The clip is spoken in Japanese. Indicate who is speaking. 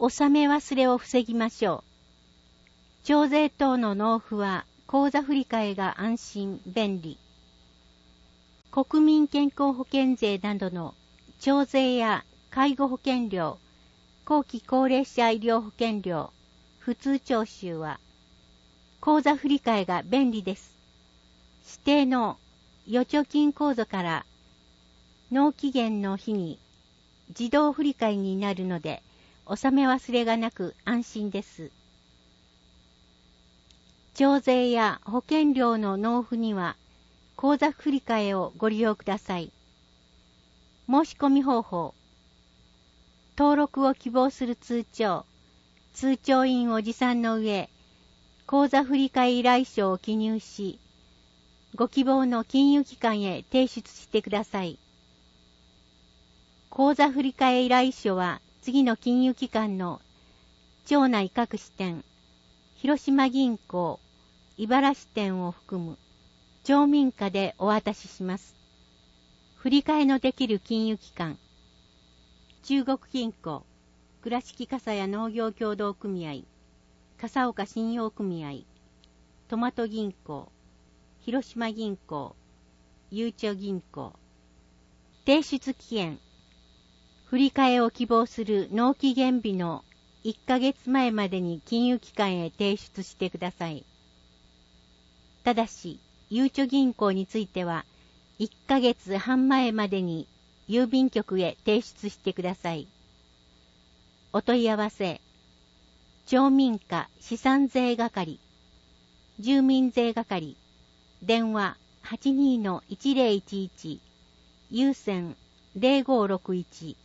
Speaker 1: 納め忘れを防ぎましょう。徴税等の納付は口座振替が安心、便利。国民健康保険税などの徴税や介護保険料、後期高齢者医療保険料、普通徴収は口座振替が便利です。指定の預貯金口座から納期限の日に自動振替になるので、納め忘れがなく安心です。徴税や保険料の納付には、口座振替をご利用ください。申し込み方法。登録を希望する通帳印を持参の上、口座振替依頼書を記入し、ご希望の金融機関へ提出してください。口座振替依頼書は次の金融機関の町内各支店、広島銀行、茨支店を含む町民課でお渡しします。振替のできる金融機関、中国銀行、倉敷笠谷農業協同組合、笠岡信用組合、トマト銀行、広島銀行、ゆうちょ銀行。提出期限。振り替えを希望する納期限日の1ヶ月前までに金融機関へ提出してください。ただし、ゆうちょ銀行については、1ヶ月半前までに郵便局へ提出してください。お問い合わせ。町民課資産税係、住民税係、電話 82-1011、有線0561